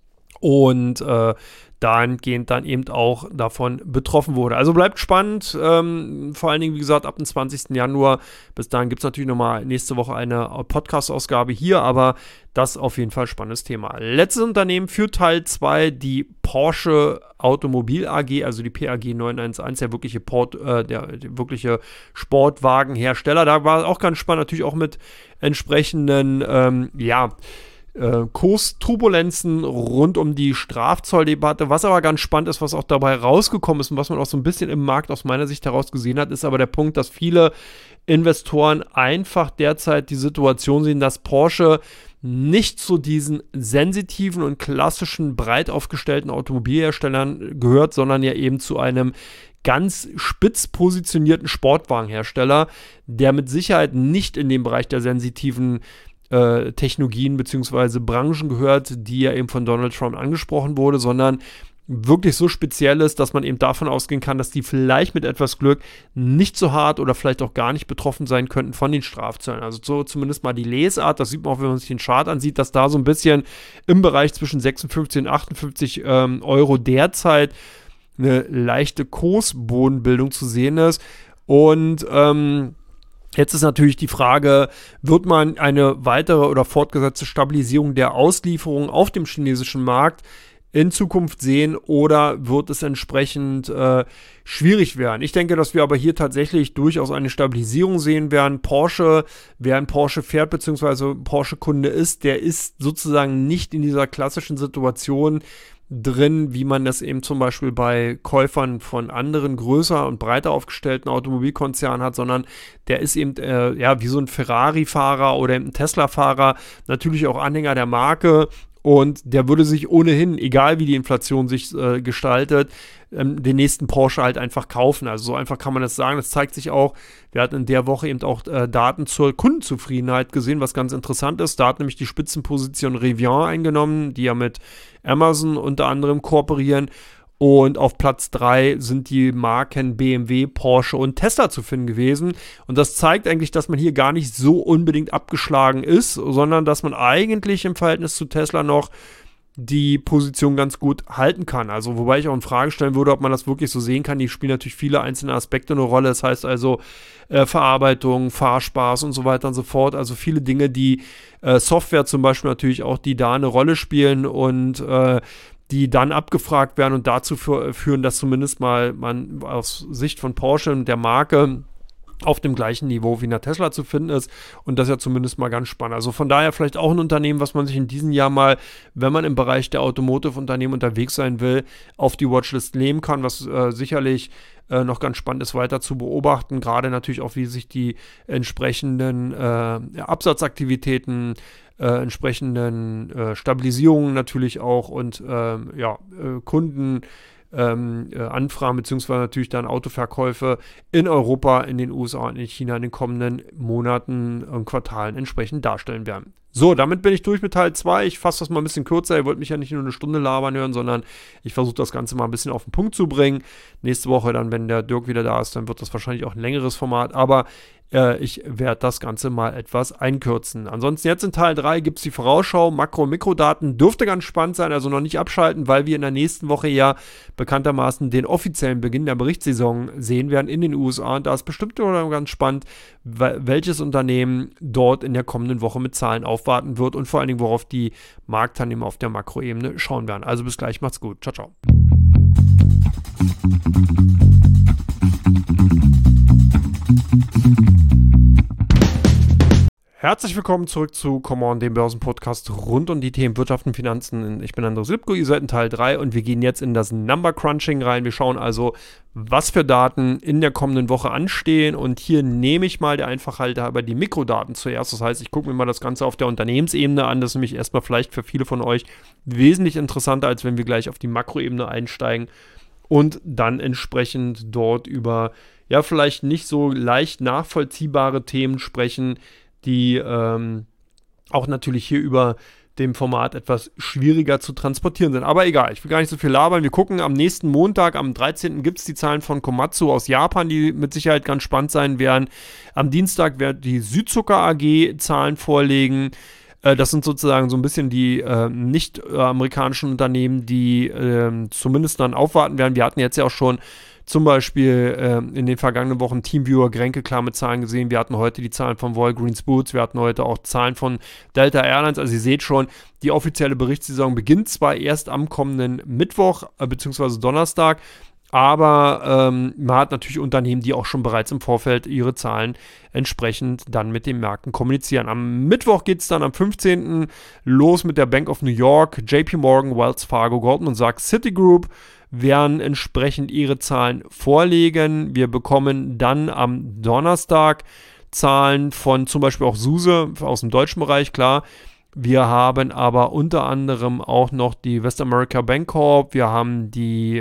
[SPEAKER 1] und dahingehend dann eben auch davon betroffen wurde. Also bleibt spannend, vor allen Dingen, wie gesagt, ab dem 20. Januar. Bis dahin gibt es natürlich nochmal nächste Woche eine Podcast-Ausgabe hier, aber das auf jeden Fall spannendes Thema. Letztes Unternehmen für Teil 2, die Porsche Automobil AG, also die PAG 911, der wirkliche Sportwagenhersteller. Da war auch ganz spannend, natürlich auch mit entsprechenden, Kursturbulenzen rund um die Strafzolldebatte. Was aber ganz spannend ist, was auch dabei rausgekommen ist und was man auch so ein bisschen im Markt aus meiner Sicht heraus gesehen hat, ist aber der Punkt, dass viele Investoren einfach derzeit die Situation sehen, dass Porsche nicht zu diesen sensitiven und klassischen, breit aufgestellten Automobilherstellern gehört, sondern ja eben zu einem ganz spitz positionierten Sportwagenhersteller, der mit Sicherheit nicht in den Bereich der sensitiven Technologien bzw. Branchen gehört, die ja eben von Donald Trump angesprochen wurde, sondern wirklich so speziell ist, dass man eben davon ausgehen kann, dass die vielleicht mit etwas Glück nicht so hart oder vielleicht auch gar nicht betroffen sein könnten von den Strafzöllen. Also so zumindest mal die Lesart, das sieht man auch, wenn man sich den Chart ansieht, dass da so ein bisschen im Bereich zwischen 56 und 58 Euro derzeit eine leichte Kursbodenbildung zu sehen ist. Und jetzt ist natürlich die Frage, wird man eine weitere oder fortgesetzte Stabilisierung der Auslieferung auf dem chinesischen Markt in Zukunft sehen oder wird es entsprechend schwierig werden? Ich denke, dass wir aber hier tatsächlich durchaus eine Stabilisierung sehen werden. Wer ein Porsche fährt bzw. Porsche-Kunde ist, der ist sozusagen nicht in dieser klassischen Situation drin, wie man das eben zum Beispiel bei Käufern von anderen größer und breiter aufgestellten Automobilkonzernen hat, sondern der ist eben wie so ein Ferrari-Fahrer oder ein Tesla-Fahrer, natürlich auch Anhänger der Marke und der würde sich ohnehin, egal wie die Inflation sich gestaltet, den nächsten Porsche halt einfach kaufen. Also so einfach kann man das sagen. Das zeigt sich auch, wir hatten in der Woche eben auch Daten zur Kundenzufriedenheit gesehen, was ganz interessant ist. Da hat nämlich die Spitzenposition Rivian eingenommen, die ja mit Amazon unter anderem kooperieren. Und auf Platz 3 sind die Marken BMW, Porsche und Tesla zu finden gewesen. Und das zeigt eigentlich, dass man hier gar nicht so unbedingt abgeschlagen ist, sondern dass man eigentlich im Verhältnis zu Tesla noch die Position ganz gut halten kann. Also wobei ich auch in Frage stellen würde, ob man das wirklich so sehen kann. Die spielen natürlich viele einzelne Aspekte eine Rolle. Das heißt also Verarbeitung, Fahrspaß und so weiter und so fort. Also viele Dinge, die Software zum Beispiel natürlich auch, die da eine Rolle spielen und die dann abgefragt werden und dazu führen, dass zumindest mal man aus Sicht von Porsche und der Marke auf dem gleichen Niveau wie in der Tesla zu finden ist und das ist ja zumindest mal ganz spannend. Also von daher vielleicht auch ein Unternehmen, was man sich in diesem Jahr mal, wenn man im Bereich der Automotive-Unternehmen unterwegs sein will, auf die Watchlist nehmen kann, was sicherlich noch ganz spannend ist, weiter zu beobachten, gerade natürlich auch, wie sich die entsprechenden Absatzaktivitäten, entsprechenden Stabilisierungen natürlich auch und Kunden Anfragen beziehungsweise natürlich dann Autoverkäufe in Europa, in den USA und in China in den kommenden Monaten und Quartalen entsprechend darstellen werden. So, damit bin ich durch mit Teil 2. Ich fasse das mal ein bisschen kürzer. Ihr wollt mich ja nicht nur eine Stunde labern hören, sondern ich versuche das Ganze mal ein bisschen auf den Punkt zu bringen. Nächste Woche dann, wenn der Dirk wieder da ist, dann wird das wahrscheinlich auch ein längeres Format, aber ich werde das Ganze mal etwas einkürzen. Ansonsten jetzt in Teil 3 gibt es die Vorausschau. Makro- und Mikrodaten dürfte ganz spannend sein, also noch nicht abschalten, weil wir in der nächsten Woche ja bekanntermaßen den offiziellen Beginn der Berichtssaison sehen werden in den USA. Und da ist bestimmt ganz spannend, welches Unternehmen dort in der kommenden Woche mit Zahlen aufwarten wird und vor allen Dingen, worauf die Marktteilnehmer auf der Makroebene schauen werden. Also bis gleich, macht's gut. Ciao, ciao. Herzlich willkommen zurück zu Come On, dem Börsenpodcast rund um die Themen Wirtschaft und Finanzen. Ich bin Andres Lipko, ihr seid in Teil 3 und wir gehen jetzt in das Number Crunching rein. Wir schauen also, was für Daten in der kommenden Woche anstehen und hier nehme ich mal der Einfachheit halber die Mikrodaten zuerst. Das heißt, ich gucke mir mal das Ganze auf der Unternehmensebene an. Das ist nämlich erstmal vielleicht für viele von euch wesentlich interessanter, als wenn wir gleich auf die Makroebene einsteigen und dann entsprechend dort über vielleicht nicht so leicht nachvollziehbare Themen sprechen, die auch natürlich hier über dem Format etwas schwieriger zu transportieren sind. Aber egal, ich will gar nicht so viel labern. Wir gucken am nächsten Montag, am 13. gibt es die Zahlen von Komatsu aus Japan, die mit Sicherheit ganz spannend sein werden. Am Dienstag wird die Südzucker AG Zahlen vorlegen. Das sind sozusagen so ein bisschen die nicht-amerikanischen Unternehmen, die zumindest dann aufwarten werden. Wir hatten jetzt ja auch schon zum Beispiel in den vergangenen Wochen Teamviewer, Grenke klar mit Zahlen gesehen. Wir hatten heute die Zahlen von Walgreens Boots. Wir hatten heute auch Zahlen von Delta Airlines. Also ihr seht schon, die offizielle Berichtssaison beginnt zwar erst am kommenden Mittwoch bzw. Donnerstag, aber man hat natürlich Unternehmen, die auch schon bereits im Vorfeld ihre Zahlen entsprechend dann mit den Märkten kommunizieren. Am Mittwoch geht es dann am 15. los mit der Bank of New York, JP Morgan, Wells Fargo, Goldman Sachs, Citigroup werden entsprechend ihre Zahlen vorlegen. Wir bekommen dann am Donnerstag Zahlen von zum Beispiel auch SUSE aus dem deutschen Bereich, klar. Wir haben aber unter anderem auch noch die West America Bancorp, wir haben die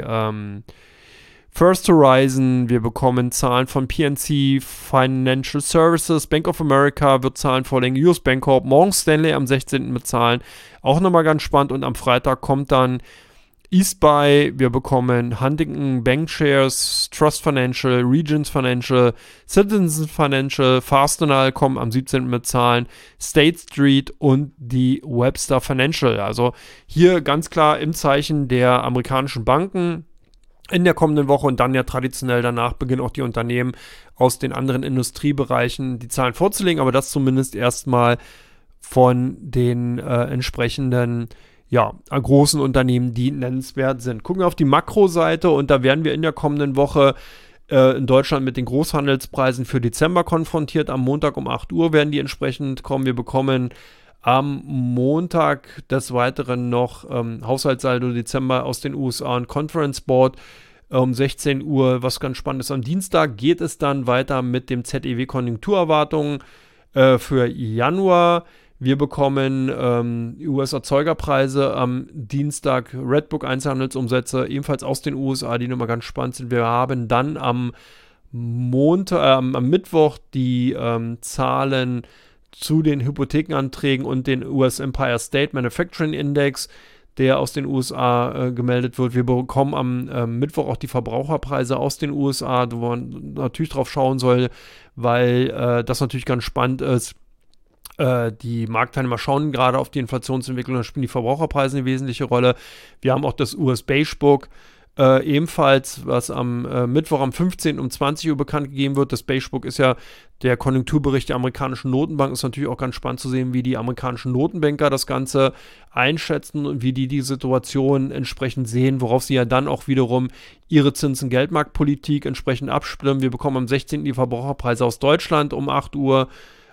[SPEAKER 1] First Horizon, wir bekommen Zahlen von PNC Financial Services, Bank of America wird Zahlen vorlegen, US Bancorp, Morgan Stanley am 16. mit Zahlen, auch nochmal ganz spannend und am Freitag kommt dann Eastbuy, wir bekommen Huntington Bankshares, Trust Financial, Regions Financial, Citizens Financial, Fastenal kommen am 17. mit Zahlen, State Street und die Webster Financial. Also hier ganz klar im Zeichen der amerikanischen Banken in der kommenden Woche und dann ja traditionell danach beginnen auch die Unternehmen aus den anderen Industriebereichen die Zahlen vorzulegen, aber das zumindest erstmal von den entsprechenden großen Unternehmen, die nennenswert sind. Gucken wir auf die Makroseite und da werden wir in der kommenden Woche in Deutschland mit den Großhandelspreisen für Dezember konfrontiert. Am Montag um 8 Uhr werden die entsprechend kommen. Wir bekommen am Montag des Weiteren noch Haushaltssaldo Dezember aus den USA und Conference Board um 16 Uhr, was ganz spannend ist. Am Dienstag geht es dann weiter mit dem ZEW Konjunkturerwartungen für Januar. Wir bekommen US-Erzeugerpreise am Dienstag, Redbook Einzelhandelsumsätze, ebenfalls aus den USA, die nochmal ganz spannend sind. Wir haben dann am Mittwoch die Zahlen zu den Hypothekenanträgen und den US Empire State Manufacturing Index, der aus den USA gemeldet wird. Wir bekommen am Mittwoch auch die Verbraucherpreise aus den USA, wo man natürlich drauf schauen soll, weil das natürlich ganz spannend ist. Die Marktteilnehmer schauen gerade auf die Inflationsentwicklung, da spielen die Verbraucherpreise eine wesentliche Rolle. Wir haben auch das US Beige Book Ebenfalls, was am Mittwoch am 15. um 20 Uhr bekannt gegeben wird. Das Beige-Book ist ja der Konjunkturbericht der amerikanischen Notenbank. Ist natürlich auch ganz spannend zu sehen, wie die amerikanischen Notenbanker das Ganze einschätzen und wie die Situation entsprechend sehen, worauf sie ja dann auch wiederum ihre Zinsen-Geldmarktpolitik entsprechend abstimmen. Wir bekommen am 16. die Verbraucherpreise aus Deutschland um 8 Uhr.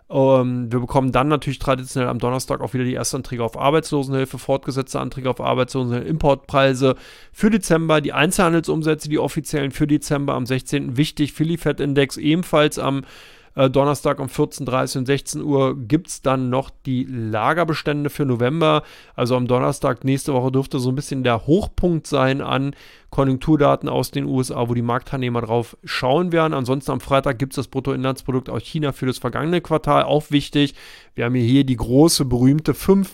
[SPEAKER 1] Wir bekommen dann natürlich traditionell am Donnerstag auch wieder die ersten Anträge auf Arbeitslosenhilfe, fortgesetzte Anträge auf Arbeitslosenhilfe, Importpreise für Dezember, die Einzelhandelsumsätze, die offiziellen für Dezember am 16. Wichtig, Philly-Fed-Index ebenfalls am Donnerstag um 14:30 und 16 Uhr gibt es dann noch die Lagerbestände für November. Also am Donnerstag nächste Woche dürfte so ein bisschen der Hochpunkt sein an Konjunkturdaten aus den USA, wo die Marktteilnehmer drauf schauen werden. Ansonsten am Freitag gibt es das Bruttoinlandsprodukt aus China für das vergangene Quartal. Auch wichtig, wir haben hier die große, berühmte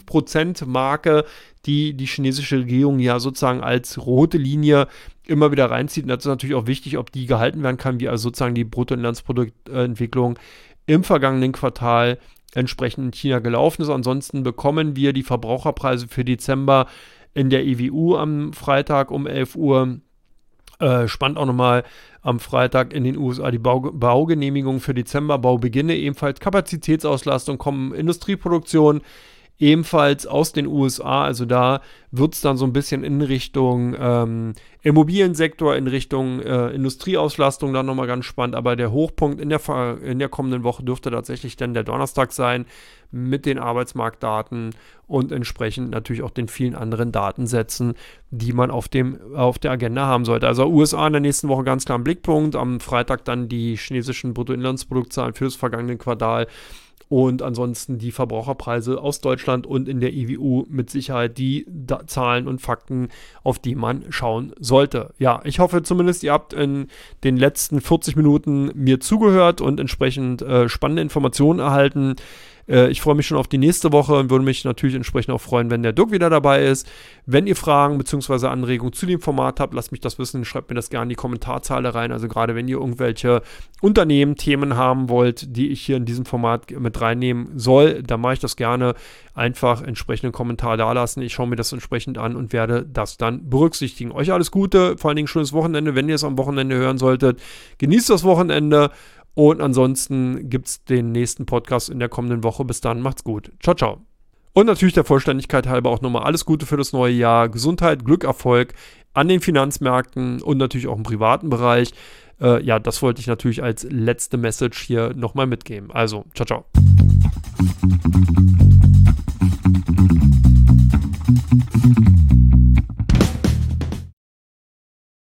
[SPEAKER 1] 5%-Marke, die chinesische Regierung ja sozusagen als rote Linie immer wieder reinzieht. Und das ist natürlich auch wichtig, ob die gehalten werden kann, wie also sozusagen die Bruttoinlandsproduktentwicklung im vergangenen Quartal entsprechend in China gelaufen ist. Ansonsten bekommen wir die Verbraucherpreise für Dezember in der EWU am Freitag um 11 Uhr. Spannend auch nochmal am Freitag in den USA die Baugenehmigung für Dezember, Baubeginne, ebenfalls Kapazitätsauslastung, kommen Industrieproduktion, ebenfalls aus den USA, also da wird es dann so ein bisschen in Richtung Immobiliensektor, in Richtung Industrieauslastung dann nochmal ganz spannend, aber der Hochpunkt in der kommenden Woche dürfte tatsächlich dann der Donnerstag sein mit den Arbeitsmarktdaten und entsprechend natürlich auch den vielen anderen Datensätzen, die man auf der Agenda haben sollte. Also USA in der nächsten Woche ganz klar ein Blickpunkt, am Freitag dann die chinesischen Bruttoinlandsproduktzahlen für das vergangene Quartal. Und ansonsten die Verbraucherpreise aus Deutschland und in der EWU mit Sicherheit die Zahlen und Fakten, auf die man schauen sollte. Ja, ich hoffe zumindest, ihr habt in den letzten 40 Minuten mir zugehört und entsprechend spannende Informationen erhalten. Ich freue mich schon auf die nächste Woche und würde mich natürlich entsprechend auch freuen, wenn der Dirk wieder dabei ist. Wenn ihr Fragen bzw. Anregungen zu dem Format habt, lasst mich das wissen, schreibt mir das gerne in die Kommentarzeile rein. Also gerade wenn ihr irgendwelche Unternehmen, Themen haben wollt, die ich hier in diesem Format mit reinnehmen soll, dann mache ich das gerne. Einfach entsprechenden Kommentar da lassen. Ich schaue mir das entsprechend an und werde das dann berücksichtigen. Euch alles Gute, vor allen Dingen schönes Wochenende, wenn ihr es am Wochenende hören solltet. Genießt das Wochenende. Und ansonsten gibt es den nächsten Podcast in der kommenden Woche. Bis dann, macht's gut. Ciao, ciao. Und natürlich der Vollständigkeit halber auch nochmal alles Gute für das neue Jahr. Gesundheit, Glück, Erfolg an den Finanzmärkten und natürlich auch im privaten Bereich. Ja, das wollte ich natürlich als letzte Message hier nochmal mitgeben. Also, ciao, ciao.